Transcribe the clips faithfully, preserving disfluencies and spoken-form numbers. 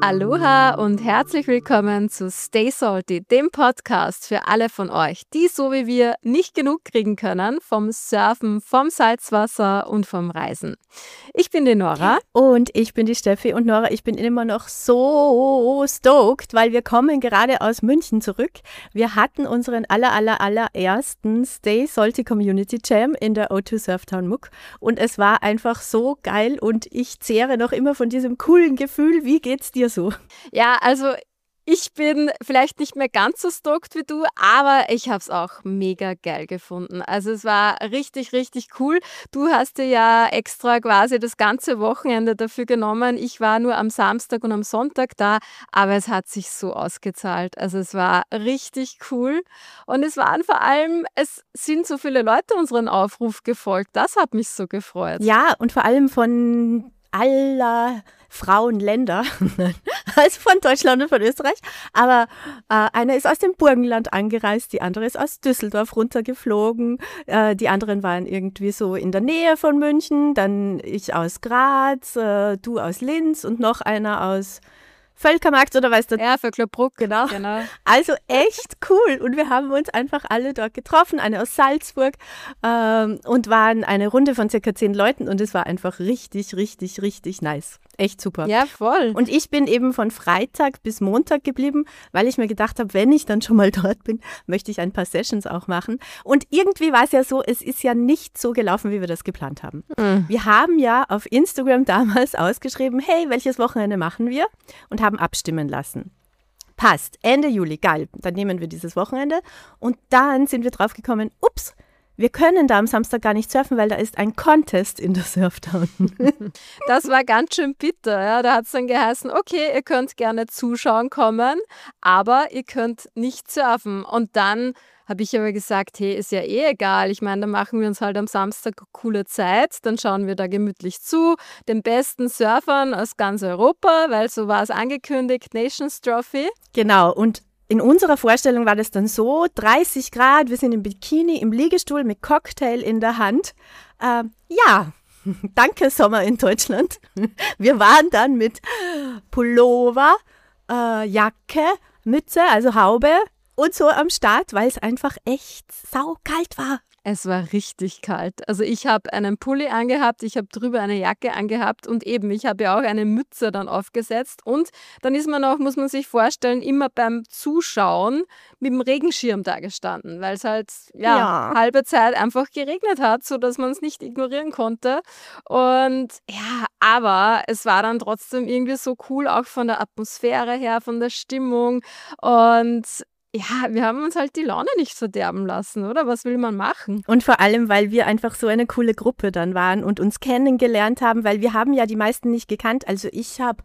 Aloha und herzlich willkommen zu Stay Salty, dem Podcast für alle von euch, die so wie wir nicht genug kriegen können vom Surfen, vom Salzwasser und vom Reisen. Ich bin die Nora. Und ich bin die Steffi. Und Nora, ich bin immer noch so stoked, weil wir kommen gerade aus München zurück. Wir hatten unseren aller, aller, allerersten Stay Salty Community Jam in der O zwei Surftown Muck. Und es war einfach so geil und ich zehre noch immer von diesem coolen Gefühl. Wie geht's dir so? Ja, also ich bin vielleicht nicht mehr ganz so stoked wie du, aber ich habe es auch mega geil gefunden. Also es war richtig, richtig cool. Du hast dir ja extra quasi das ganze Wochenende dafür genommen. Ich war nur am Samstag und am Sonntag da, aber es hat sich so ausgezahlt. Also es war richtig cool und es waren vor allem, es sind so viele Leute unseren Aufruf gefolgt. Das hat mich so gefreut. Ja, und vor allem von aller Frauenländer, also von Deutschland und von Österreich, aber äh, einer ist aus dem Burgenland angereist, die andere ist aus Düsseldorf runtergeflogen, äh, die anderen waren irgendwie so in der Nähe von München, dann ich aus Graz, äh, du aus Linz und noch einer aus Völkermarkt oder weißt du? Ja, Vöcklerbruck. Genau. genau. Also echt cool. Und wir haben uns einfach alle dort getroffen, eine aus Salzburg ähm, und waren eine Runde von circa zehn Leuten und es war einfach richtig, richtig, richtig nice. Echt super. Ja, voll. Und ich bin eben von Freitag bis Montag geblieben, weil ich mir gedacht habe, wenn ich dann schon mal dort bin, möchte ich ein paar Sessions auch machen. Und irgendwie war es ja so, es ist ja nicht so gelaufen, wie wir das geplant haben. Mhm. Wir haben ja auf Instagram damals ausgeschrieben, hey, welches Wochenende machen wir? Und haben abstimmen lassen. Passt, Ende Juli, geil. Dann nehmen wir dieses Wochenende. Und dann sind wir drauf gekommen, ups, wir können da am Samstag gar nicht surfen, weil da ist ein Contest in der Surftown. Das war ganz schön bitter. Ja. Da hat es dann geheißen, okay, ihr könnt gerne zuschauen kommen, aber ihr könnt nicht surfen. Und dann habe ich aber gesagt, hey, ist ja eh egal. Ich meine, dann machen wir uns halt am Samstag eine coole Zeit. Dann schauen wir da gemütlich zu, den besten Surfern aus ganz Europa, weil so war es angekündigt, Nations Trophy. Genau, und in unserer Vorstellung war das dann so, dreißig Grad, wir sind im Bikini, im Liegestuhl mit Cocktail in der Hand. Äh, ja, danke Sommer in Deutschland. Wir waren dann mit Pullover, äh, Jacke, Mütze, also Haube und so am Start, weil es einfach echt saukalt war. Es war richtig kalt. Also ich habe einen Pulli angehabt, ich habe drüber eine Jacke angehabt und eben, ich habe ja auch eine Mütze dann aufgesetzt und dann ist man auch, muss man sich vorstellen, immer beim Zuschauen mit dem Regenschirm da gestanden, weil es halt ja, ja halbe Zeit einfach geregnet hat, sodass man es nicht ignorieren konnte. Und ja, aber es war dann trotzdem irgendwie so cool, auch von der Atmosphäre her, von der Stimmung und ja, wir haben uns halt die Laune nicht verderben lassen, oder? Was will man machen? Und vor allem, weil wir einfach so eine coole Gruppe dann waren und uns kennengelernt haben, weil wir haben ja die meisten nicht gekannt. Also ich habe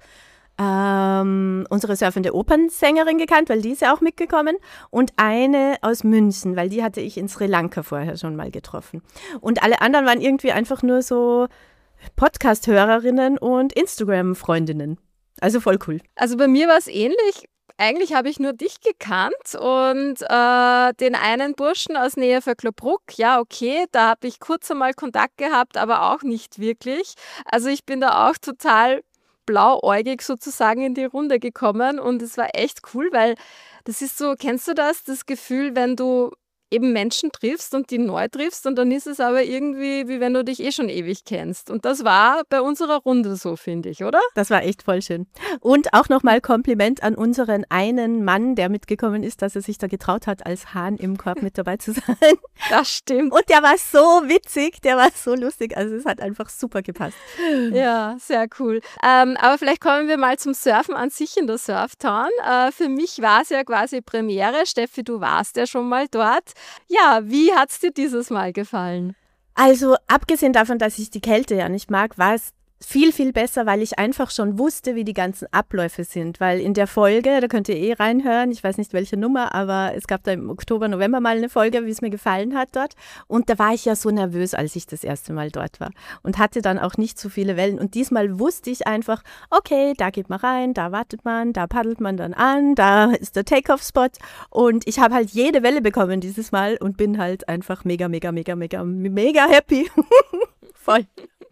ähm, unsere surfende Opernsängerin gekannt, weil die ist ja auch mitgekommen und eine aus München, weil die hatte ich in Sri Lanka vorher schon mal getroffen. Und alle anderen waren irgendwie einfach nur so Podcast-Hörerinnen und Instagram-Freundinnen. Also voll cool. Also bei mir war es ähnlich. Eigentlich habe ich nur dich gekannt und äh, den einen Burschen aus Nähe Vöcklerbruck, ja okay, da habe ich kurz einmal Kontakt gehabt, aber auch nicht wirklich. Also ich bin da auch total blauäugig sozusagen in die Runde gekommen und es war echt cool, weil das ist so, kennst du das, das Gefühl, wenn du eben Menschen triffst und die neu triffst und dann ist es aber irgendwie, wie wenn du dich eh schon ewig kennst. Und das war bei unserer Runde so, finde ich, oder? Das war echt voll schön. Und auch nochmal Kompliment an unseren einen Mann, der mitgekommen ist, dass er sich da getraut hat, als Hahn im Korb mit dabei zu sein. Das stimmt. Und der war so witzig, der war so lustig. Also es hat einfach super gepasst. Ja, sehr cool. Ähm, aber vielleicht kommen wir mal zum Surfen an sich in der Surftown. Äh, für mich war es ja quasi Premiere. Steffi, du warst ja schon mal dort. Ja, wie hat es dir dieses Mal gefallen? Also abgesehen davon, dass ich die Kälte ja nicht mag, war es viel, viel besser, weil ich einfach schon wusste, wie die ganzen Abläufe sind. Weil in der Folge, da könnt ihr eh reinhören, ich weiß nicht welche Nummer, aber es gab da im Oktober, November mal eine Folge, wie es mir gefallen hat dort. Und da war ich ja so nervös, als ich das erste Mal dort war. Und hatte dann auch nicht so viele Wellen. Und diesmal wusste ich einfach, okay, da geht man rein, da wartet man, da paddelt man dann an, da ist der Take-Off-Spot. Und ich habe halt jede Welle bekommen dieses Mal und bin halt einfach mega, mega, mega, mega, mega happy. Voll.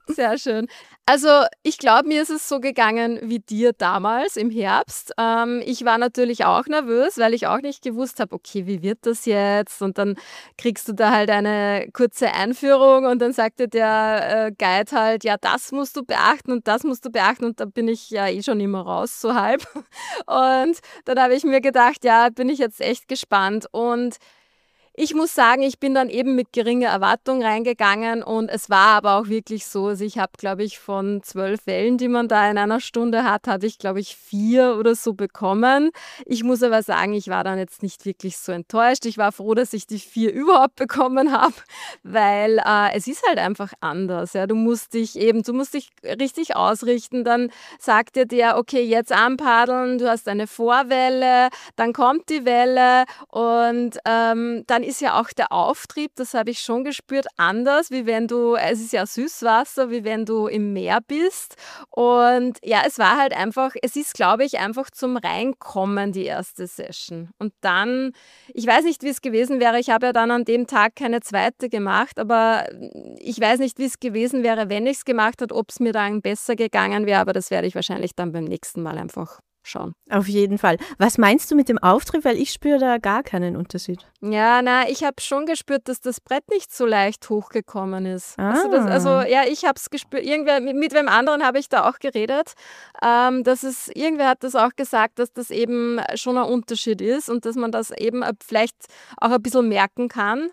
Sehr schön. Also ich glaube, mir ist es so gegangen wie dir damals im Herbst. Ähm, ich war natürlich auch nervös, weil ich auch nicht gewusst habe, okay, wie wird das jetzt? Und dann kriegst du da halt eine kurze Einführung und dann sagte der äh, Guide halt, ja, das musst du beachten und das musst du beachten. Und da bin ich ja eh schon immer raus, so halb. Und dann habe ich mir gedacht, ja, bin ich jetzt echt gespannt. Und ich muss sagen, ich bin dann eben mit geringer Erwartung reingegangen und es war aber auch wirklich so, also ich habe, glaube ich, von zwölf Wellen, die man da in einer Stunde hat, hatte ich, glaube ich, vier oder so bekommen. Ich muss aber sagen, ich war dann jetzt nicht wirklich so enttäuscht. Ich war froh, dass ich die vier überhaupt bekommen habe, weil äh, es ist halt einfach anders. Ja. Du musst dich eben, du musst dich richtig ausrichten. Dann sagt dir der, okay, jetzt anpaddeln, du hast eine Vorwelle, dann kommt die Welle und ähm, dann ist ja auch der Auftrieb, das habe ich schon gespürt, anders, wie wenn du, es ist ja Süßwasser, wie wenn du im Meer bist. Und ja, es war halt einfach, es ist, glaube ich, einfach zum Reinkommen die erste Session. Und dann, ich weiß nicht, wie es gewesen wäre, ich habe ja dann an dem Tag keine zweite gemacht, aber ich weiß nicht, wie es gewesen wäre, wenn ich es gemacht hätte, ob es mir dann besser gegangen wäre, aber das werde ich wahrscheinlich dann beim nächsten Mal einfach schauen. Auf jeden Fall. Was meinst du mit dem Auftrieb? Weil ich spüre da gar keinen Unterschied. Ja, na, ich habe schon gespürt, dass das Brett nicht so leicht hochgekommen ist. Ah. Also, das, also ja, ich habe es gespürt. Irgendwer, mit, mit wem anderen habe ich da auch geredet. Ähm, dass es, irgendwer hat das auch gesagt, dass das eben schon ein Unterschied ist und dass man das eben vielleicht auch ein bisschen merken kann.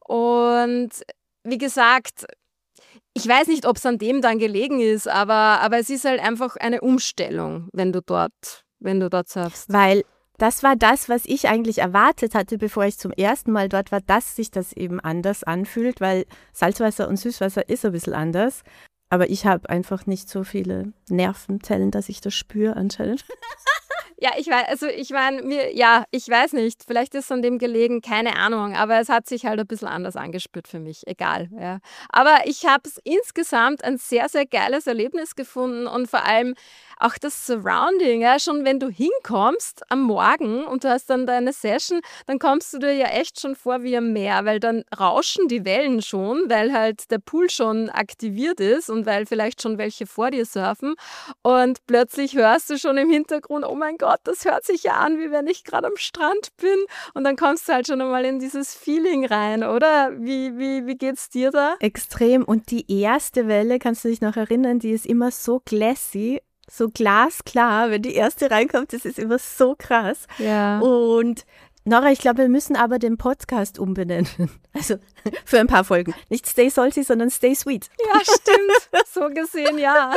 Und wie gesagt, ich weiß nicht, ob es an dem dann gelegen ist, aber, aber es ist halt einfach eine Umstellung, wenn du dort wenn du dort surfst. Weil das war das, was ich eigentlich erwartet hatte, bevor ich zum ersten Mal dort war, dass sich das eben anders anfühlt, weil Salzwasser und Süßwasser ist ein bisschen anders. Aber ich habe einfach nicht so viele Nervenzellen, dass ich das spüre anscheinend. Ja, ich weiß, also ich meine, mir, ja, ich weiß nicht, vielleicht ist es an dem gelegen, keine Ahnung, aber es hat sich halt ein bisschen anders angespürt für mich, egal. Ja. Aber ich habe es insgesamt ein sehr, sehr geiles Erlebnis gefunden und vor allem auch das Surrounding, ja, schon wenn du hinkommst am Morgen und du hast dann deine Session, dann kommst du dir ja echt schon vor wie am Meer, weil dann rauschen die Wellen schon, weil halt der Pool schon aktiviert ist und weil vielleicht schon welche vor dir surfen und plötzlich hörst du schon im Hintergrund, oh mein Gott, das hört sich ja an, wie wenn ich gerade am Strand bin und dann kommst du halt schon einmal in dieses Feeling rein, oder? Wie, wie, wie geht's dir da? Extrem. Und die erste Welle, kannst du dich noch erinnern, die ist immer so glassy, so glasklar, wenn die erste reinkommt, das ist immer so krass. Ja. Und Nora, ich glaube, wir müssen aber den Podcast umbenennen. Also für ein paar Folgen. Nicht Stay Salty, sondern Stay Sweet. Ja, stimmt. So gesehen, ja.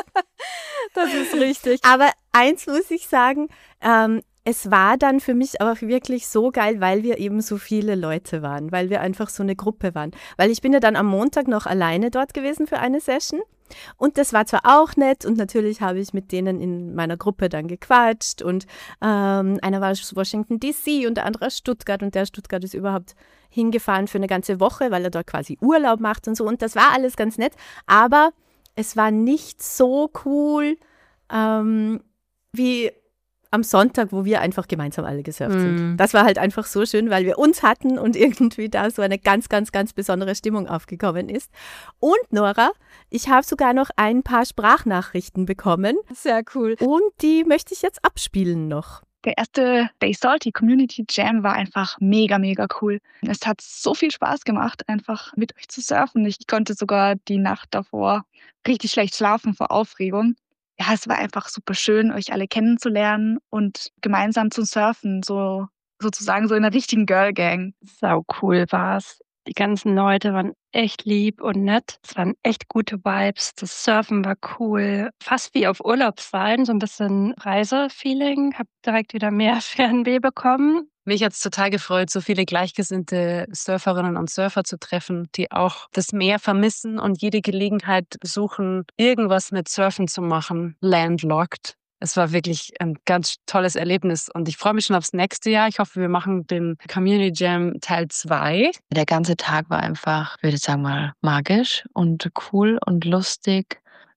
Das ist richtig. Aber eins muss ich sagen, ähm, es war dann für mich auch wirklich so geil, weil wir eben so viele Leute waren, weil wir einfach so eine Gruppe waren. Weil ich bin ja dann am Montag noch alleine dort gewesen für eine Session. Und das war zwar auch nett und natürlich habe ich mit denen in meiner Gruppe dann gequatscht und ähm, einer war aus Washington D C und der andere aus Stuttgart und der Stuttgart ist überhaupt hingefahren für eine ganze Woche, weil er dort quasi Urlaub macht und so und das war alles ganz nett, aber es war nicht so cool ähm, wie am Sonntag, wo wir einfach gemeinsam alle gesurft sind. Mm. Das war halt einfach so schön, weil wir uns hatten und irgendwie da so eine ganz, ganz, ganz besondere Stimmung aufgekommen ist. Und Nora, ich habe sogar noch ein paar Sprachnachrichten bekommen. Sehr cool. Und die möchte ich jetzt abspielen noch. Der erste Stay Salty Community Jam war einfach mega, mega cool. Es hat so viel Spaß gemacht, einfach mit euch zu surfen. Ich konnte sogar die Nacht davor richtig schlecht schlafen vor Aufregung. Ja, es war einfach super schön, euch alle kennenzulernen und gemeinsam zu surfen, so sozusagen so in einer richtigen Girl Gang. Sau cool war's. Die ganzen Leute waren echt lieb und nett. Es waren echt gute Vibes. Das Surfen war cool. Fast wie auf Urlaub sein, so ein bisschen Reisefeeling. Hab direkt wieder mehr Fernweh bekommen. Mich hat es total gefreut, so viele gleichgesinnte Surferinnen und Surfer zu treffen, die auch das Meer vermissen und jede Gelegenheit suchen, irgendwas mit Surfen zu machen, landlocked. Es war wirklich ein ganz tolles Erlebnis und ich freue mich schon aufs nächste Jahr. Ich hoffe, wir machen den Community Jam Teil zwei. Der ganze Tag war einfach, würde ich sagen mal, magisch und cool und lustig.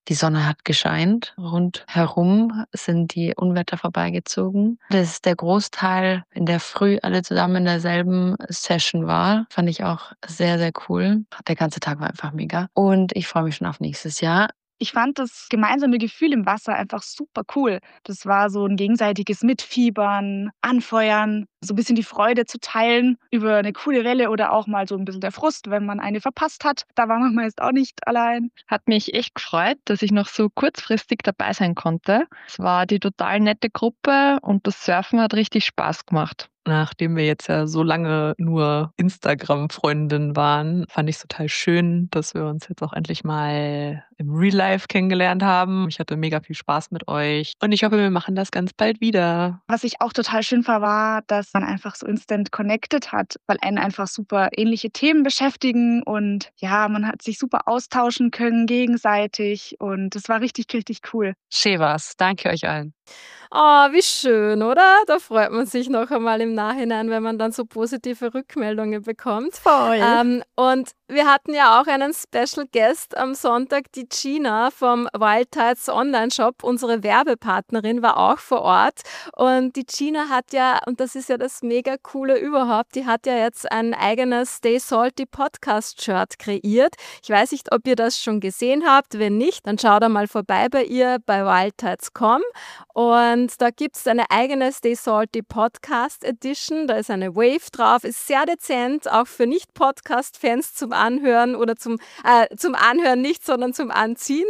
Die Sonne hat gescheint. Rundherum sind die Unwetter vorbeigezogen. Dass der Großteil in der Früh alle zusammen in derselben Session war, fand ich auch sehr, sehr cool. Der ganze Tag war einfach mega. Und ich freue mich schon auf nächstes Jahr. Ich fand das gemeinsame Gefühl im Wasser einfach super cool. Das war so ein gegenseitiges Mitfiebern, Anfeuern, so ein bisschen die Freude zu teilen über eine coole Welle oder auch mal so ein bisschen der Frust, wenn man eine verpasst hat. Da war man meist auch nicht allein. Hat mich echt gefreut, dass ich noch so kurzfristig dabei sein konnte. Es war die total nette Gruppe und das Surfen hat richtig Spaß gemacht. Nachdem wir jetzt ja so lange nur Instagram-Freundinnen waren, fand ich es total schön, dass wir uns jetzt auch endlich mal im Real Life kennengelernt haben. Ich hatte mega viel Spaß mit euch und ich hoffe, wir machen das ganz bald wieder. Was ich auch total schön fand, war, dass man einfach so instant connected hat, weil einen einfach super ähnliche Themen beschäftigen und ja, man hat sich super austauschen können gegenseitig und es war richtig, richtig cool. Schön war's. Danke euch allen. Oh, wie schön, oder? Da freut man sich noch einmal im Nachhinein, wenn man dann so positive Rückmeldungen bekommt. Voll. Ähm, und wir hatten ja auch einen Special Guest am Sonntag, die Gina vom Wild Tides Online-Shop. Unsere Werbepartnerin war auch vor Ort. Und die Gina hat ja, und das ist ja das mega coole überhaupt, die hat ja jetzt ein eigenes Stay Salty Podcast-Shirt kreiert. Ich weiß nicht, ob ihr das schon gesehen habt. Wenn nicht, dann schaut da mal vorbei bei ihr bei wildtides punkt com. Und da gibt es eine eigene Stay Salty Podcast Edition. Da ist eine Wave drauf, ist sehr dezent, auch für Nicht-Podcast-Fans zum Anhören oder zum, äh, zum Anhören nicht, sondern zum Anziehen.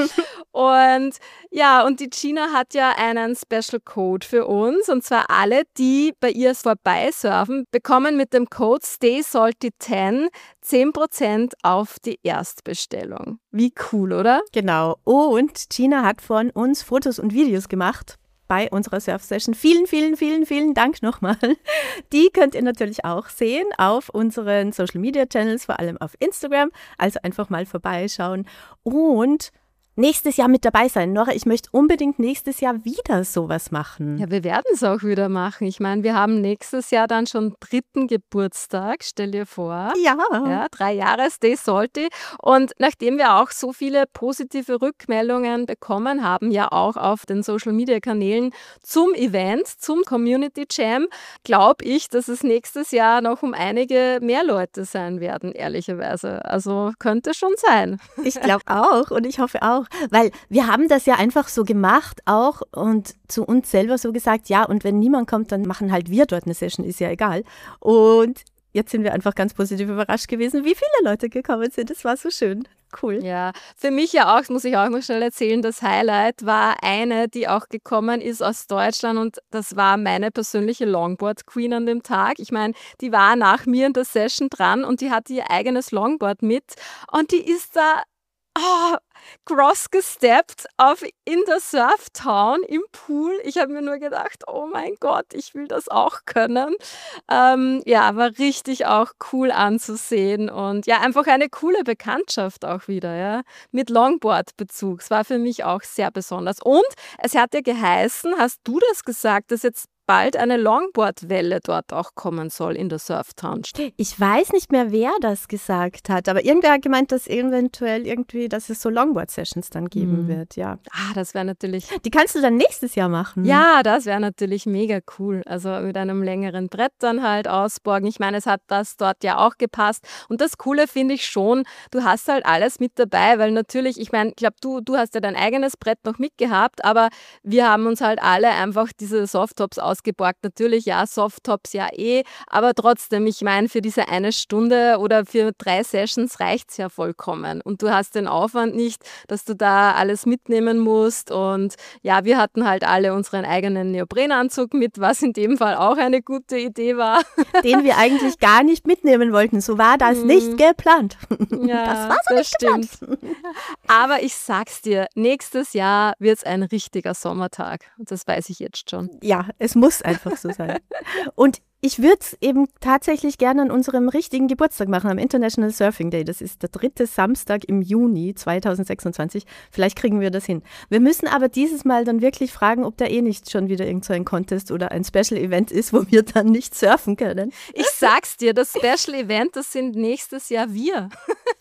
Und ja, und die Gina hat ja einen Special Code für uns. Und zwar alle, die bei ihr vorbeisurfen, bekommen mit dem Code Stay Salty zehn zehn Prozent auf die Erstbestellung. Wie cool, oder? Genau. Und Gina hat von uns Fotos und Videos gemacht bei unserer Surf-Session. Vielen, vielen, vielen, vielen Dank nochmal. Die könnt ihr natürlich auch sehen auf unseren Social-Media-Channels, vor allem auf Instagram. Also einfach mal vorbeischauen und nächstes Jahr mit dabei sein. Nora, ich möchte unbedingt nächstes Jahr wieder sowas machen. Ja, wir werden es auch wieder machen. Ich meine, wir haben nächstes Jahr dann schon dritten Geburtstag, stell dir vor. Ja. Ja, drei Jahre Stay Salty. Und nachdem wir auch so viele positive Rückmeldungen bekommen haben, ja auch auf den Social-Media-Kanälen zum Event, zum Community Jam, glaube ich, dass es nächstes Jahr noch um einige mehr Leute sein werden, ehrlicherweise. Also könnte schon sein. Ich glaube auch und ich hoffe auch. Weil wir haben das ja einfach so gemacht auch und zu uns selber so gesagt, ja, und wenn niemand kommt, dann machen halt wir dort eine Session, ist ja egal. Und jetzt sind wir einfach ganz positiv überrascht gewesen, wie viele Leute gekommen sind. Das war so schön. Cool. Ja, für mich ja auch, das muss ich auch noch schnell erzählen, das Highlight war eine, die auch gekommen ist aus Deutschland und das war meine persönliche Longboard-Queen an dem Tag. Ich meine, die war nach mir in der Session dran und die hatte ihr eigenes Longboard mit und die ist da Oh, cross gesteppt auf in der Surftown im Pool. Ich habe mir nur gedacht, oh mein Gott, ich will das auch können. Ähm, ja, war richtig auch cool anzusehen und ja, einfach eine coole Bekanntschaft auch wieder, ja, mit Longboard-Bezug. Es war für mich auch sehr besonders. Und es hat ja geheißen, hast du das gesagt, dass jetzt bald eine Longboard-Welle dort auch kommen soll in der Surftown. Ich weiß nicht mehr, wer das gesagt hat, aber irgendwer hat gemeint, dass eventuell irgendwie, dass es so Longboard-Sessions dann geben mhm. wird, ja. Ah, das wäre natürlich... Die kannst du dann nächstes Jahr machen. Ja, das wäre natürlich mega cool. Also mit einem längeren Brett dann halt ausborgen. Ich meine, es hat das dort ja auch gepasst. Und das Coole finde ich schon, du hast halt alles mit dabei, weil natürlich, ich meine, ich glaube, du, du hast ja dein eigenes Brett noch mitgehabt, aber wir haben uns halt alle einfach diese Softtops ausgeborgt. Ausgeborgt. Natürlich, ja, Softtops ja eh, aber trotzdem, ich meine, für diese eine Stunde oder für drei Sessions reicht es ja vollkommen. Und du hast den Aufwand nicht, dass du da alles mitnehmen musst. Und ja, wir hatten halt alle unseren eigenen Neoprenanzug mit, was in dem Fall auch eine gute Idee war. Den wir eigentlich gar nicht mitnehmen wollten. So war das mm. nicht geplant. Ja, das war so das nicht geplant. Stimmt. Aber ich sag's dir, nächstes Jahr wird es ein richtiger Sommertag. Und das weiß ich jetzt schon. Ja, es muss Muss einfach so sein. Und ich würde es eben tatsächlich gerne an unserem richtigen Geburtstag machen, am International Surfing Day. Das ist der dritte Samstag im Juni zweitausendsechsundzwanzig. Vielleicht kriegen wir das hin. Wir müssen aber dieses Mal dann wirklich fragen, ob da eh nicht schon wieder irgend so ein Contest oder ein Special Event ist, wo wir dann nicht surfen können. Ich sag's dir, das Special Event, das sind nächstes Jahr wir.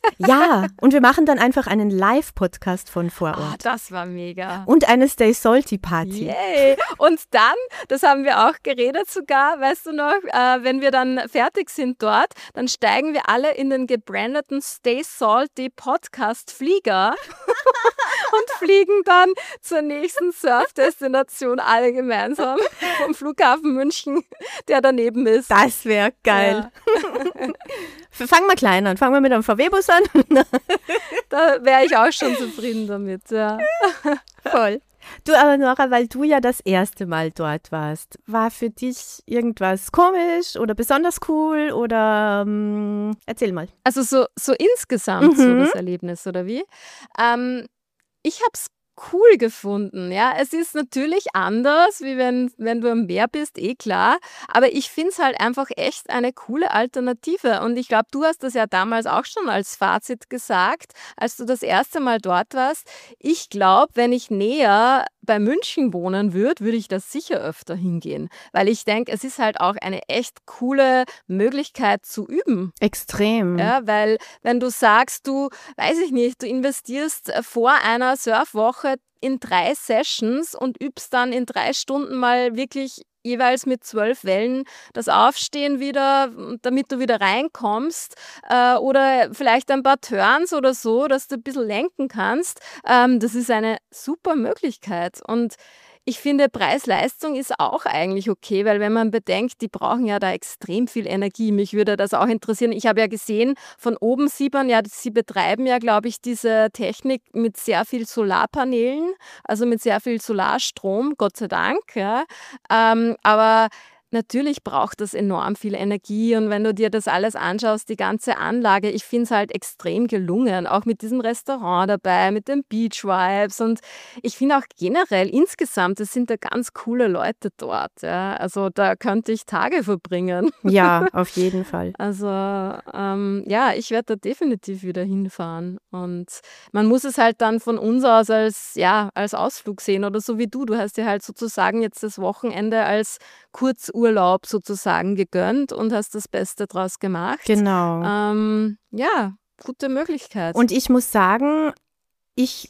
Ja, und wir machen dann einfach einen Live-Podcast von vor Oh, Ort. das war mega. Und eine Stay Salty Party. Yay! Und dann, das haben wir auch geredet sogar, weißt du noch, äh, wenn wir dann fertig sind dort, dann steigen wir alle in den gebrandeten Stay Salty Podcast Flieger und fliegen dann zur nächsten Surf-Destination alle gemeinsam vom Flughafen München, der daneben ist. Das wäre geil. Ja. Fangen wir klein an. Fangen wir mit einem V W-Bus an. Da wäre ich auch schon zufrieden damit, ja. Voll. Du aber, Nora, weil du ja das erste Mal dort warst, war für dich irgendwas komisch oder besonders cool oder ähm, erzähl mal. Also so, so insgesamt Mhm. so das Erlebnis, oder wie? Ähm, ich habe es cool gefunden, ja. Es ist natürlich anders, wie wenn, wenn du am Meer bist, eh klar. Aber ich finde es halt einfach echt eine coole Alternative. Und ich glaube, du hast das ja damals auch schon als Fazit gesagt, als du das erste Mal dort warst. Ich glaube, wenn ich näher bei München wohnen würde, würde ich da sicher öfter hingehen. Weil ich denke, es ist halt auch eine echt coole Möglichkeit zu üben. Extrem. Ja, weil wenn du sagst, du, weiß ich nicht, du investierst äh, vor einer Surfwoche in drei Sessions und übst dann in drei Stunden mal wirklich jeweils mit zwölf Wellen das Aufstehen wieder, damit du wieder reinkommst, äh, oder vielleicht ein paar Turns oder so, dass du ein bisschen lenken kannst. Ähm, das ist eine super Möglichkeit. Und ich finde, Preis-Leistung ist auch eigentlich okay, weil wenn man bedenkt, die brauchen ja da extrem viel Energie. Mich würde das auch interessieren. Ich habe ja gesehen, von oben sieht man ja, sie betreiben ja, glaube ich, diese Technik mit sehr viel Solarpanelen, also mit sehr viel Solarstrom, Gott sei Dank. Ja. Ähm, aber natürlich braucht das enorm viel Energie und wenn du dir das alles anschaust, die ganze Anlage, ich finde es halt extrem gelungen, auch mit diesem Restaurant dabei, mit den Beach Vibes und ich finde auch generell insgesamt, es sind da ganz coole Leute dort, ja. Also da könnte ich Tage verbringen. Ja, auf jeden Fall. Also ähm, ja, ich werde da definitiv wieder hinfahren und man muss es halt dann von uns aus als, ja, als Ausflug sehen oder so wie du, du hast dir halt sozusagen jetzt das Wochenende als Kurzurlaub sozusagen gegönnt und hast das Beste draus gemacht. Genau. Ähm, ja, gute Möglichkeit. Und ich muss sagen, ich,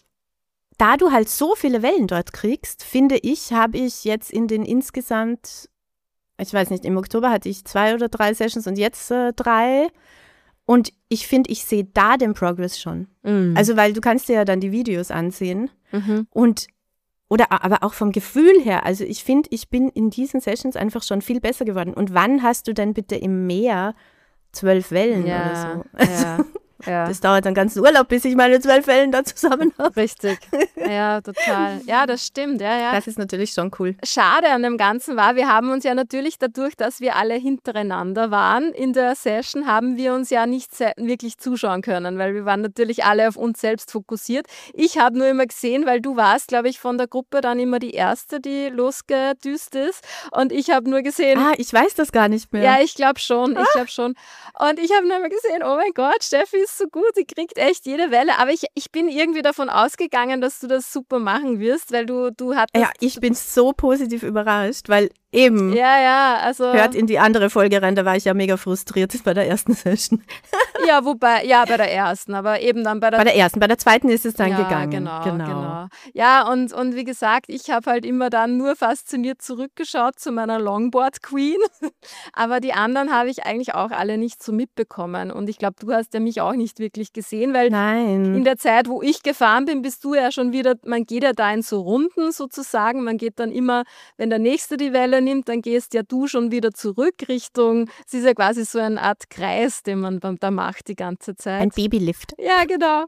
da du halt so viele Wellen dort kriegst, finde ich, habe ich jetzt in den insgesamt, ich weiß nicht, im Oktober hatte ich zwei oder drei Sessions und jetzt äh, drei. Und ich finde, ich sehe da den Progress schon. Mhm. Also, weil du kannst dir ja dann die Videos ansehen Mhm. und oder aber auch vom Gefühl her. Also ich finde, ich bin in diesen Sessions einfach schon viel besser geworden. Und wann hast du denn bitte im Meer zwölf Wellen Ja, oder so? ja, ja. Das dauert einen ganzen Urlaub, bis ich meine zwölf Wellen da zusammen habe. Richtig. Ja, total. Ja, das stimmt. Ja, ja. Das ist natürlich schon cool. Schade an dem Ganzen war, wir haben uns ja natürlich dadurch, dass wir alle hintereinander waren in der Session, haben wir uns ja nicht se- wirklich zuschauen können, weil wir waren natürlich alle auf uns selbst fokussiert. Ich habe nur immer gesehen, weil du warst, glaube ich, von der Gruppe dann immer die Erste, die losgedüst ist und ich habe nur gesehen, Ah, ich weiß das gar nicht mehr. ja, ich glaube schon, ich glaube schon. Und ich habe nur immer gesehen, oh mein Gott, Steffi ist so gut, die kriegt echt jede Welle. Aber ich, ich bin irgendwie davon ausgegangen, dass du das super machen wirst, weil du, du hattest... Ja, ich bin so positiv überrascht, weil eben, Ja, ja, also... hört in die andere Folge rein, da war ich ja mega frustriert bei der ersten Session. Ja, wobei, ja, bei der ersten, aber eben dann bei der... Bei der ersten, bei der zweiten ist es dann ja, gegangen. Genau, genau. Ja, und, und wie gesagt, ich habe halt immer dann nur fasziniert zurückgeschaut zu meiner Longboard Queen. Aber die anderen habe ich eigentlich auch alle nicht so mitbekommen. Und ich glaube, du hast ja mich auch nicht wirklich gesehen, weil Nein. in der Zeit, wo ich gefahren bin, bist du ja schon wieder, man geht ja da in so Runden sozusagen. Man geht dann immer, wenn der Nächste die Welle nimmt, dann gehst ja du schon wieder zurück Richtung, es ist ja quasi so eine Art Kreis, den man dann da macht die ganze Zeit. Ein Babylift. Ja, genau.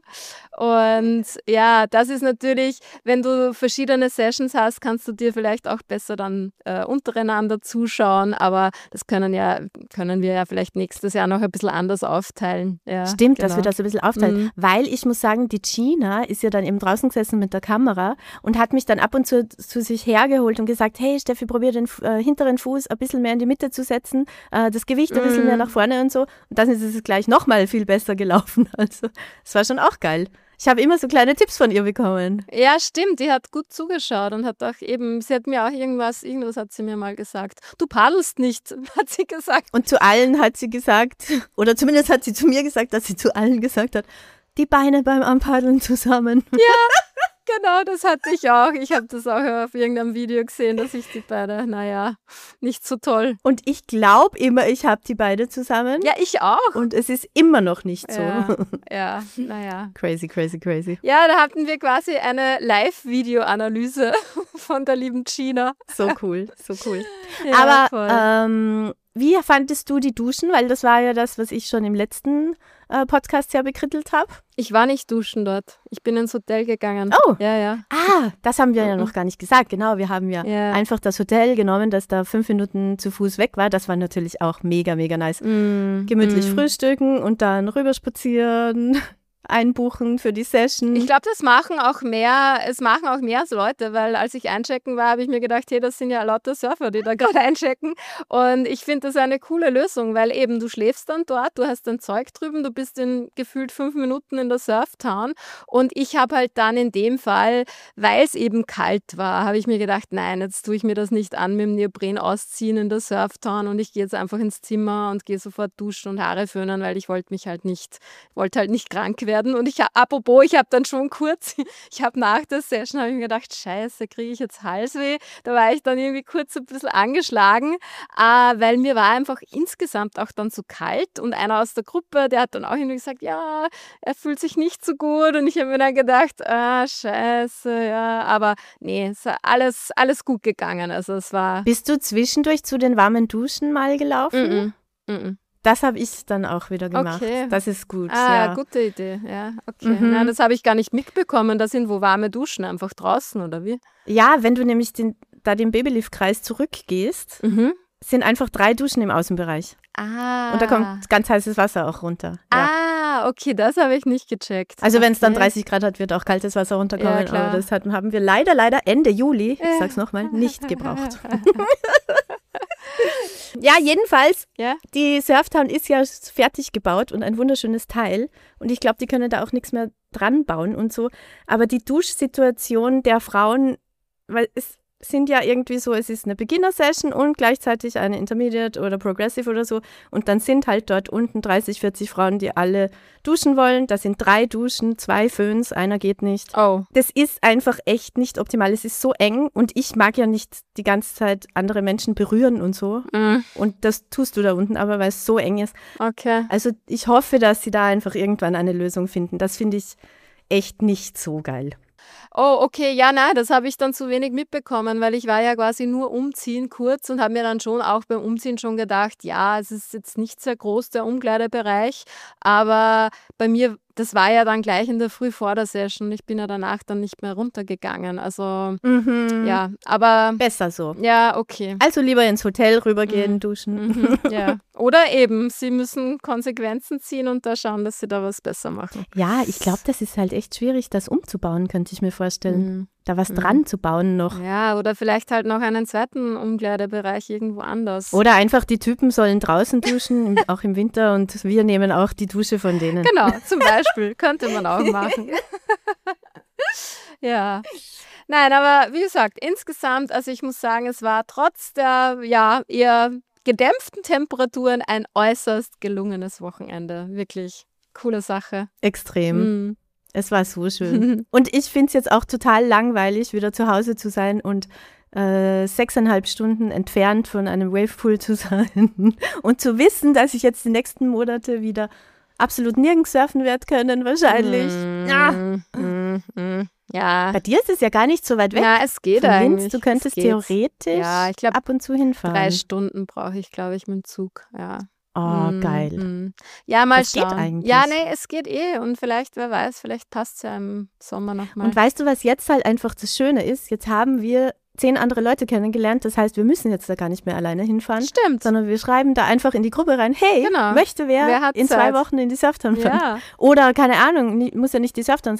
Und ja, das ist natürlich, wenn du verschiedene Sessions hast, kannst du dir vielleicht auch besser dann äh, untereinander zuschauen, aber das können ja, können wir ja vielleicht nächstes Jahr noch ein bisschen anders aufteilen. Ja, Stimmt, genau. dass wir das ein bisschen aufteilen. Mhm. Weil ich muss sagen, die Gina ist ja dann eben draußen gesessen mit der Kamera und hat mich dann ab und zu zu sich hergeholt und gesagt, hey Steffi, probier den äh, hinteren Fuß ein bisschen mehr in die Mitte zu setzen, äh, das Gewicht ein bisschen Mhm. mehr nach vorne und so. Und dann ist es gleich nochmal viel besser gelaufen. Also es war schon auch geil. Ich habe immer so kleine Tipps von ihr bekommen. Ja, stimmt, die hat gut zugeschaut und hat auch eben, sie hat mir auch irgendwas, irgendwas hat sie mir mal gesagt. Du paddelst nicht, hat sie gesagt. Und zu allen hat sie gesagt, oder zumindest hat sie zu mir gesagt, dass sie zu allen gesagt hat, die Beine beim Anpaddeln zusammen. Ja, genau, das hatte ich auch. Ich habe das auch auf irgendeinem Video gesehen, dass ich die beide, naja, nicht so toll. Und ich glaube immer, ich habe die beide zusammen. Ja, ich auch. Und es ist immer noch nicht so. Ja, ja, naja. Crazy, crazy, crazy. Ja, da hatten wir quasi eine Live-Video-Analyse von der lieben Gina. So cool, so cool. Ja, Aber voll. ähm, wie fandest du die Duschen? Weil das war ja das, was ich schon im letzten äh, Podcast ja bekrittelt habe. Ich war nicht duschen dort. Ich bin ins Hotel gegangen. Oh. Ja, ja. Ah, das haben wir ja noch gar nicht gesagt. Genau, wir haben ja, Ja. einfach das Hotel genommen, das da fünf Minuten zu Fuß weg war. Das war natürlich auch mega, mega nice. Mm, Gemütlich mm. frühstücken und dann rüberspazieren, einbuchen für die Session. Ich glaube, das machen auch mehr, es machen auch mehr Leute, weil als ich einchecken war, habe ich mir gedacht, hey, das sind ja lauter Surfer, die da gerade einchecken. Und ich finde das eine coole Lösung, weil eben du schläfst dann dort, du hast dein Zeug drüben, du bist in gefühlt fünf Minuten in der Surftown. Und ich habe halt dann in dem Fall, weil es eben kalt war, habe ich mir gedacht, nein, jetzt tue ich mir das nicht an mit dem Neopren ausziehen in der Surftown und ich gehe jetzt einfach ins Zimmer und gehe sofort duschen und Haare föhnen, weil ich wollte mich halt nicht, wollte halt nicht krank werden. Und ich, apropos, ich habe dann schon kurz, ich habe nach der Session, habe ich mir gedacht, scheiße, kriege ich jetzt Halsweh? Da war ich dann irgendwie kurz ein bisschen angeschlagen, äh, weil mir war einfach insgesamt auch dann zu kalt. Und einer aus der Gruppe, der hat dann auch irgendwie gesagt, ja, er fühlt sich nicht so gut. Und ich habe mir dann gedacht, ah, scheiße, ja. Aber nee, es ist alles, alles gut gegangen. Also es war... Bist du zwischendurch zu den warmen Duschen mal gelaufen? Mm -mm, mm. Das habe ich dann auch wieder gemacht. Okay. Das ist gut. Ah, ja. gute Idee. Ja, okay. Mhm. Nein, das habe ich gar nicht mitbekommen. Da sind wo warme Duschen einfach draußen, oder wie? Ja, wenn du nämlich den, da den Babylift-Kreis zurückgehst, Mhm. sind einfach drei Duschen im Außenbereich. Ah. Und da kommt ganz heißes Wasser auch runter. Ja. Ah, okay, das habe ich nicht gecheckt. Also wenn es dann Okay. dreißig Grad hat, wird auch kaltes Wasser runterkommen. Ja, klar. aber das hat, haben wir leider, leider Ende Juli, ich sag's nochmal, nicht gebraucht. Ja, jedenfalls, Ja? die Surftown ist ja fertig gebaut und ein wunderschönes Teil. Und ich glaube, die können da auch nichts mehr dran bauen und so. Aber die Duschsituation der Frauen, weil es sind ja irgendwie so, es ist eine Beginner-Session und gleichzeitig eine Intermediate oder Progressive oder so. Und dann sind halt dort unten dreißig, vierzig Frauen, die alle duschen wollen. Da sind drei Duschen, zwei Föhns, einer geht nicht. Oh. Das ist einfach echt nicht optimal. Es ist so eng und ich mag ja nicht die ganze Zeit andere Menschen berühren und so. Mm, Und das tust du da unten aber, weil es so eng ist. okay. Also ich hoffe, dass sie da einfach irgendwann eine Lösung finden. Das finde ich echt nicht so geil. Oh, okay, ja, nein, das habe ich dann zu wenig mitbekommen, weil ich war ja quasi nur umziehen kurz und habe mir dann schon auch beim Umziehen schon gedacht, ja, es ist jetzt nicht sehr groß, der Umkleidebereich, aber bei mir, das war ja dann gleich in der Früh vor der Session, ich bin ja danach dann nicht mehr runtergegangen, also Mhm. ja, aber Besser so. ja, okay. Also lieber ins Hotel rübergehen, Mhm. duschen. Mhm, ja. Oder eben, sie müssen Konsequenzen ziehen und da schauen, dass sie da was besser machen. Ja, ich glaube, das ist halt echt schwierig, das umzubauen, könnte ich mir vorstellen. Mhm. Da was Mhm. dran zu bauen noch. Ja, oder vielleicht halt noch einen zweiten Umkleidebereich irgendwo anders. Oder einfach die Typen sollen draußen duschen, im- auch im Winter, und wir nehmen auch die Dusche von denen. Genau, zum Beispiel. Könnte man auch machen. Ja. Nein, aber wie gesagt, insgesamt, also ich muss sagen, es war trotz der ja eher gedämpften Temperaturen ein äußerst gelungenes Wochenende. Wirklich coole Sache. Extrem. Mhm. Es war so schön. Und ich finde es jetzt auch total langweilig, wieder zu Hause zu sein und äh, sechseinhalb Stunden entfernt von einem Wavepool zu sein und zu wissen, dass ich jetzt die nächsten Monate wieder absolut nirgends surfen werde können, wahrscheinlich. Ja. Mhm. Mhm. Mhm. Ja. Bei dir ist es ja gar nicht so weit weg. Ja, es geht von eigentlich. Linz. Du könntest Es geht. theoretisch Ja, ich glaube, ab und zu hinfahren. drei Stunden brauche ich, glaube ich, mit dem Zug. Ja. Oh, Mm, geil. mm. Ja, mal Das geht schauen. eigentlich. Ja, nee, es geht eh. Und vielleicht, wer weiß, vielleicht passt es ja im Sommer nochmal. Und weißt du, was jetzt halt einfach das Schöne ist? Jetzt haben wir zehn andere Leute kennengelernt. Das heißt, wir müssen jetzt da gar nicht mehr alleine hinfahren, Stimmt. sondern wir schreiben da einfach in die Gruppe rein, hey, Genau. möchte wer, Wer hat in Zeit? zwei Wochen in die Surftown fahren? Ja. Oder, keine Ahnung, nie- muss ja nicht die Surftown sein.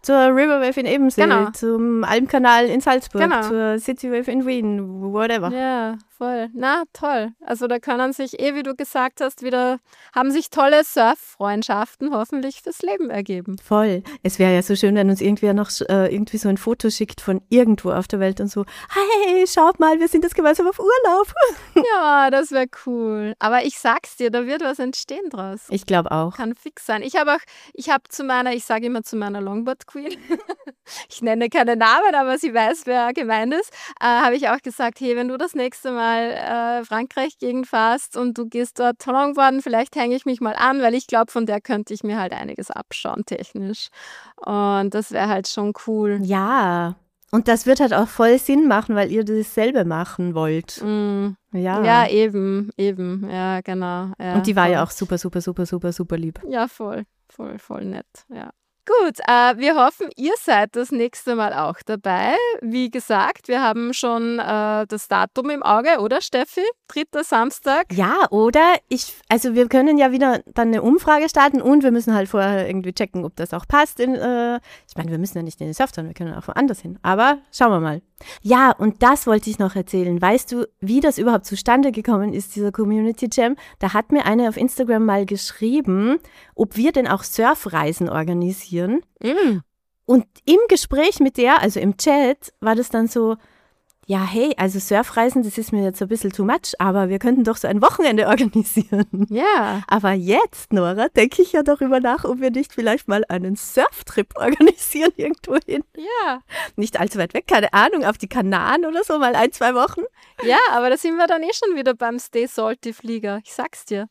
zur Riverwave in Ebensee, Genau. zum Almkanal in Salzburg, Genau. zur Citywave in Wien, whatever. Ja, voll. Na, toll. Also da können sich, eh wie du gesagt hast, wieder, haben sich tolle Surf-Freundschaften hoffentlich fürs Leben ergeben. Voll. Es wäre ja so schön, wenn uns irgendwer noch äh, irgendwie so ein Foto schickt von irgendwo auf der Welt und so, hey, schaut mal, wir sind jetzt gemeinsam auf Urlaub. Ja, das wäre cool. Aber ich sag's dir, da wird was entstehen draus. Ich glaube auch. Kann fix sein. Ich habe auch, ich habe zu meiner, ich sage immer zu meiner Longboard Queen, ich nenne keine Namen, aber sie weiß, wer gemeint ist, äh, habe ich auch gesagt, hey, wenn du das nächste Mal äh, Frankreich gegenfährst und du gehst dort Longboarden, vielleicht hänge ich mich mal an, weil ich glaube, von der könnte ich mir halt einiges abschauen technisch. Und das wäre halt schon cool. Ja. Und das wird halt auch voll Sinn machen, weil ihr dasselbe machen wollt. Mm. Ja. Ja, eben, eben, ja, genau. Ja, Und die war voll. ja auch super, super, super, super, super lieb. Ja, voll, voll, voll nett, ja. Gut, äh, wir hoffen, ihr seid das nächste Mal auch dabei. Wie gesagt, wir haben schon äh, das Datum im Auge, oder Steffi? Dritter Samstag. Ja, oder? Ich, also wir können ja wieder dann eine Umfrage starten und wir müssen halt vorher irgendwie checken, ob das auch passt. In, äh, ich meine, wir müssen ja nicht in den Surftown, wir können auch woanders hin. Aber schauen wir mal. Ja, und das wollte ich noch erzählen. Weißt du, wie das überhaupt zustande gekommen ist, dieser Community Jam? Da hat mir eine auf Instagram mal geschrieben, ob wir denn auch Surfreisen organisieren. Mm. Und im Gespräch mit der, also im Chat, war das dann so, ja, hey, also Surfreisen, das ist mir jetzt ein bisschen too much, aber wir könnten doch so ein Wochenende organisieren. Ja. Aber jetzt, Nora, denke ich ja darüber nach, ob wir nicht vielleicht mal einen Surftrip organisieren irgendwo hin. Ja. Nicht allzu weit weg, keine Ahnung, auf die Kanaren oder so, mal ein, zwei Wochen. Ja, aber da sind wir dann eh schon wieder beim Stay Salty Flieger. Ich sag's dir.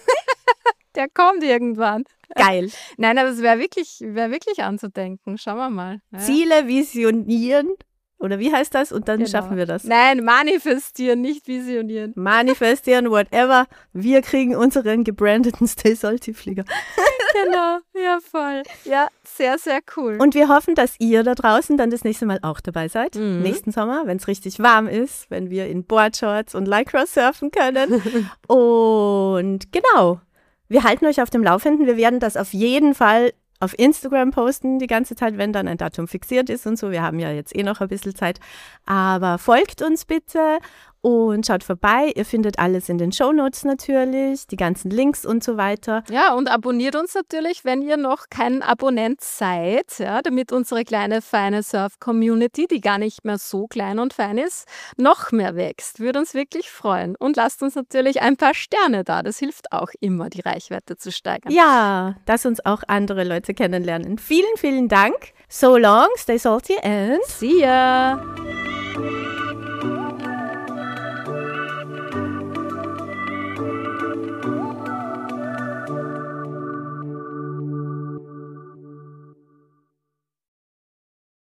Der kommt irgendwann. Geil. Nein, aber es wäre wirklich, wär wirklich anzudenken. Schauen wir mal. Ja. Ziele visionieren, oder wie heißt das? Und dann Genau. schaffen wir das. Nein, manifestieren, nicht visionieren. Manifestieren, whatever. Wir kriegen unseren gebrandeten Stay Salty Flieger. Genau, ja voll. Ja, sehr, sehr cool. Und wir hoffen, dass ihr da draußen dann das nächste Mal auch dabei seid. Mhm. Nächsten Sommer, wenn es richtig warm ist, wenn wir in Boardshorts und Lycra surfen können. Und genau, wir halten euch auf dem Laufenden. Wir werden das auf jeden Fall auf Instagram posten die ganze Zeit, wenn dann ein Datum fixiert ist und so. Wir haben ja jetzt eh noch ein bisschen Zeit. Aber folgt uns bitte und schaut vorbei. Ihr findet alles in den Shownotes natürlich, die ganzen Links und so weiter. Ja, und abonniert uns natürlich, wenn ihr noch kein Abonnent seid, ja, damit unsere kleine, feine Surf-Community, die gar nicht mehr so klein und fein ist, noch mehr wächst. Würde uns wirklich freuen. Und lasst uns natürlich ein paar Sterne da. Das hilft auch immer, die Reichweite zu steigern. Ja, dass uns auch andere Leute kennenlernen. Vielen, vielen Dank. So long, stay salty and See ya!